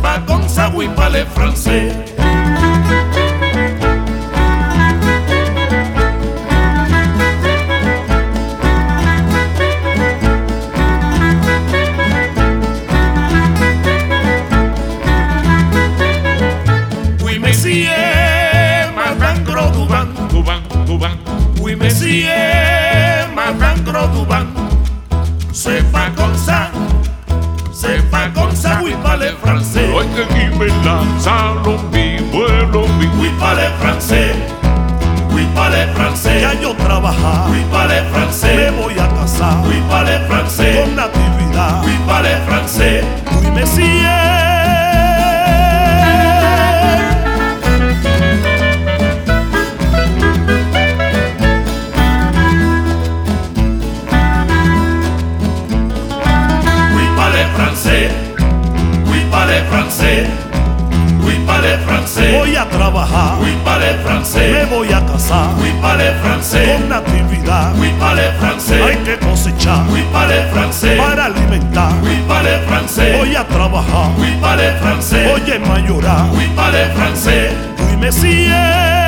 pas comme ça, oui, parler français. Oui, monsieur, madame gros Duban, Duban, Duban. Oui, monsieur, madame gros Duban. C'est pas comme ça, oui, parler français. Hay que irme la salombi, vuelombi. Oui, parler français. Oui, parler français. Ya yo trabajar, Oui, parler me français. voy a casar Oui, parler français. con natividad. Oui, parler français. Oui, monsieur. Oui, parler français. Oui, parler français. Oui, parler français. Voy a trabajar, Oui, parler me français. voy a casar Oui, parler français. con natividad. Oui, parler Hay français. que cosechar Oui, parler français. para alimentar. Oui, parler français. Voy a trabajar, Oui, parler français. oye mayorar. Oui, parler français. Oui, monsieur.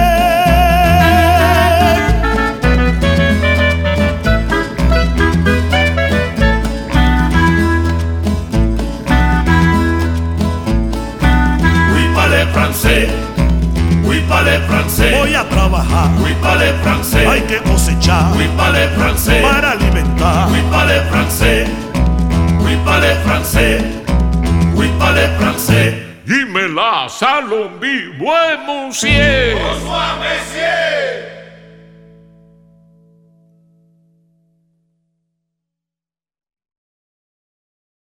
Oui, parler français. Oui, parler français. Voy a trabajar, Oui, parler français. hay que cosechar Oui, parler français. para alimentar. Oui, parler français. Oui, parler français. Oui, parler français. Dime la salombi, buen monsieur. Bonsoir,